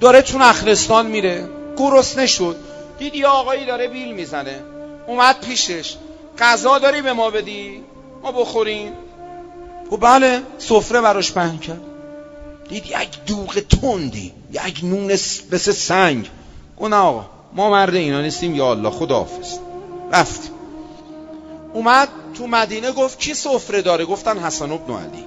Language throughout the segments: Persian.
داره تو نخلستان میره، گرسنه شد، دید یه آقایی داره بیل میزنه، اومد پیشش، غذا داری به ما بدی ما بخوریم؟ گفت بله. سفره براش پهن کرد، دید یک دوغ تندی، یک نون مثل سنگ. گفت نه آقا ما مرد اینا نیستیم، یا الله خداحافظ. رفتیم. اومد تو مدینه گفت کی سفره داره؟ گفتن حسن بن علی.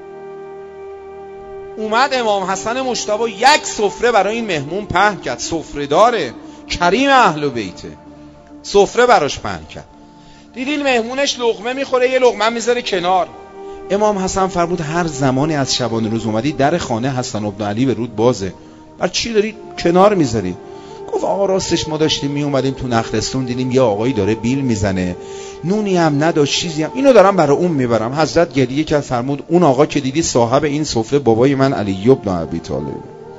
اومد امام حسن مجتبی یک سفره برای این مهمون پهن کرد، سفره داره، کریم اهل بیته، سفره براش پهن کرد. دیدین مهمونش لقمه میخوره، یه لقمه میذاره کنار. امام حسن فرمود هر زمانی از شبانه روز اومدی در خانه حسن بن علی به رود بازه، بر چی داری کنار میذاری؟ گفت آقا راستش ما داشتیم می اومدیم تو نخلستون، دیدیم یه آقایی داره بیل میزنه، نونی هم نداشت چیزی هم، اینو دارم برای اون میبرم. حضرت گریه کرد، فرمود اون آقا که دیدی صاحب این سفره بابای من علی بن ابی طالب.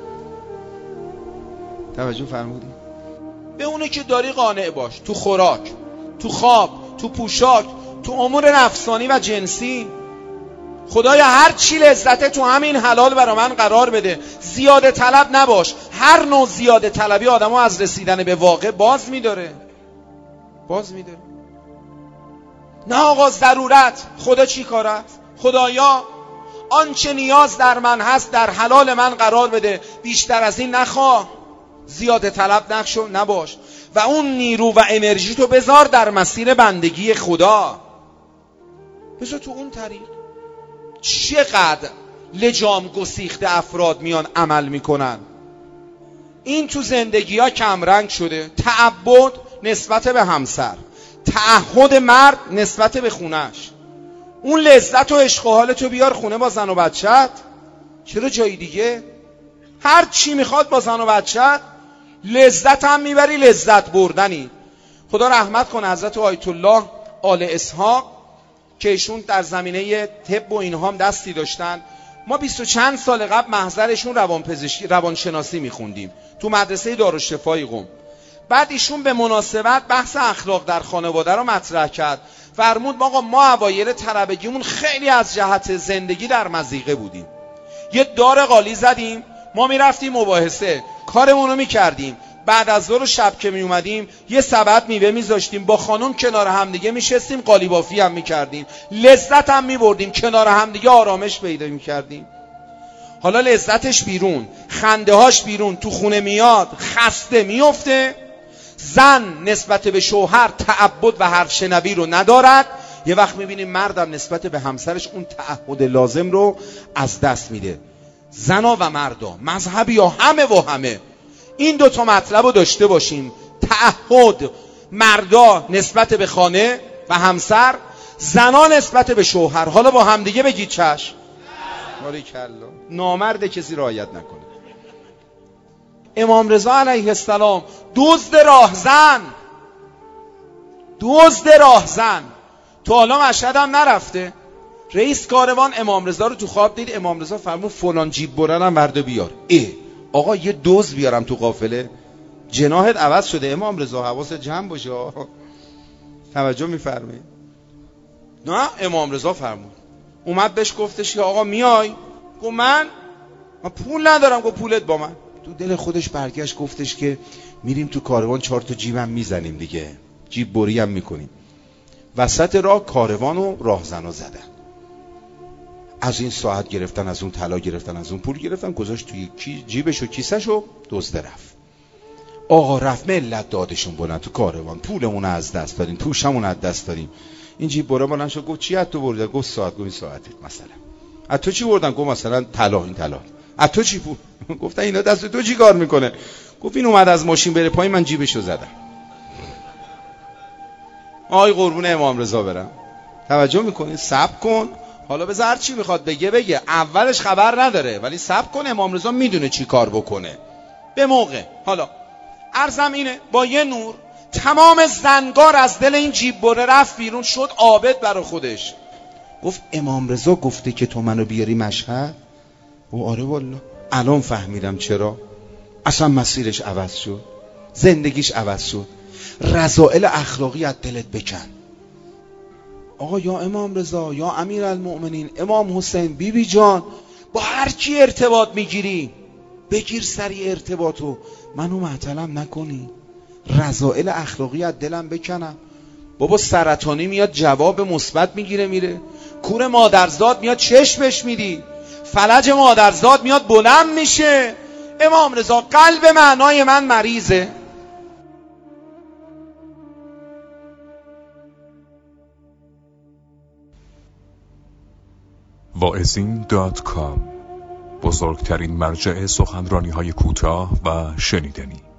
توجه فرمودی؟ به اونه که داری قانع باش، تو خوراک، تو خواب، تو پوشاک، تو امور نفسانی و جنسی. خدایا هر چی لذته تو همین حلال برا من قرار بده، زیاده طلب نباش. هر نوع زیاده طلبی آدمو از رسیدن به واقع باز میداره. نه آقا ضرورت، خدا چی کار است؟ خدایا آنچه نیاز در من هست در حلال من قرار بده، بیشتر از این نخواه. زیاده طلب نباش و اون نیرو و انرژی تو بذار در مسیر بندگی خدا، بذار تو اون طریق. چقدر لجام گسیخته افراد میان عمل میکنن. این تو زندگی ها کمرنگ شده. تعبد نسبت به همسر، تعهد مرد نسبت به خونش. اون لذت و عشق و حالتو بیار خونه با زن و بچت، چرا جایی دیگه؟ هر چی میخواد با زن و بچت، لذت هم میبری، لذت بردنی. خدا رحمت کنه حضرت آیت الله آل اسحاق که ایشون در زمینه طب و اینها هم دستی داشتن. ما 20 و چند سال قبل محضرشون روانشناسی میخوندیم تو مدرسه دارالشفای قم. بعد ایشون به مناسبت بحث اخلاق در خانواده رو مطرح کرد. فرمود آقا ما اوایل طلبگیمون خیلی از جهت زندگی در مضیقه بودیم، یه دار قالی زدیم، ما میرفتیم مباحثه، کارمون رو میکردیم، بعد از ظهر و شب که می اومدیم یه سبد میوه میذاشتیم، با خانم کنار همدیگه میشستیم، قالی بافی هم میکردیم، لذت هم میبردیم، کنار همدیگه آرامش پیدا میکردیم. حالا لذتش بیرون، خنده هاش بیرون، تو خونه میاد خسته میفته، زن نسبت به شوهر تعبد و حرف شنوی رو ندارد، یه وقت میبینیم مردم نسبت به همسرش اون تعهد لازم رو از دست میده. زنا و مردا، مذهبی ها، همه و همه این دوتا مطلب رو داشته باشیم. تعهد مردا نسبت به خانه و همسر، زنا نسبت به شوهر. حالا با همدیگه بگید چشم. باریکلا. نامرد کسی رعایت نکنه. امام رضا علیه السلام دزد راهزن تو حالا مشهد هم نرفته، رئیس کاروان امام رضا رو تو خواب دید. امام رضا فرمود فلان جیب برنم ورده بیار. آقا یه دزد بیارم تو قافله؟ جناحت عوض شده امام رضا، حواست جمع باشه. توجه میفرمایید؟ نه امام رضا فرمود، اومد بهش گفتش که آقا میای؟ گفت من پول ندارم. گفت پولت با من. تو دل خودش برگشت گفتش که میریم تو کاروان 4 تا جیبم میزنیم دیگه، جیب بری هم میکنیم. وسط راه کاروانو راهزنا زدن، از این ساعت گرفتن، از اون طلا گرفتن، از اون پول گرفتن، گذاشت توی جیبش و کیسش و دزد رفت. آقا رفت، ملت دادشون بلند تو کاروان، پولمون از دست دادیم، توشمون از دست دادیم. این جیب بره بلند شد، گفت چی از تو بردن؟ گفت ساعت. گفت این ساعته. مثلا از تو چی بردن؟ گفت مثلا طلا. این طلا. از تو چی بود؟ گفتن اینا دست تو چی کار میکنه؟ گفت این اومد از ماشین بره پایین، من جیبشو زدم. آی قربون امام رضا برم. توجه میکنی؟ صبر کن، حالا بذار هر چی میخواد بگه، اولش خبر نداره ولی صبر کن، امام رضا میدونه چی کار بکنه به موقع. حالا عرضم اینه، با یه نور تمام زنگار از دل این جیب بره رفت بیرون، شد عابد برای خودش. گفت امام رضا گفته که تو منو بیاری مشهد؟ و آره والله الان فهمیدم چرا. اصلا مسیرش عوض شد، زندگیش عوض شد. رذائل اخلاقی از دلت بکن. آقا یا امام رضا، یا امیر المؤمنین، امام حسین، بی بی جان، با هر کی ارتباط میگیری بگیر سری ارتباطو، منو معطلم نکنی، رذائل اخلاقی از دلم بکنم. بابا سرطانی میاد جواب مثبت میگیره میره، کور مادرزاد میاد چشمش میدی، فلج مادرزاد میاد بلند میشه. امام رضا قلب معنای من مریضه. واعظین.com، بزرگترین مرجع سخنرانی‌های کوتاه و شنیدنی.